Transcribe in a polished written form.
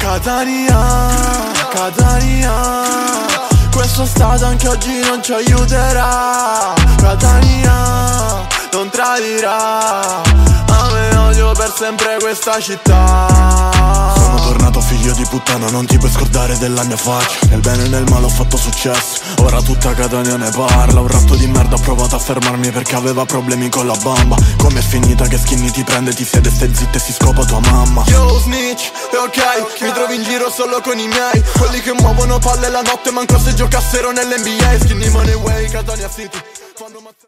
Catania, questo stato anche oggi non ci aiuterà. Catania, non tradirà, a me odio per sempre questa città. Sono tornato figlio di puttana, non ti puoi scordare della mia faccia. Nel bene e nel male ho fatto successo, ora tutta Catania ne parla. Un ratto di merda ha provato a fermarmi perché aveva problemi con la bamba. Com'è finita che Skinny ti prende, ti siede, stai zitta e si scopa tua mamma. Yo snitch, è ok, mi trovi in giro solo con i miei, quelli che muovono palle la notte manco se giocassero nell'NBA. Skinny money way, Catania City.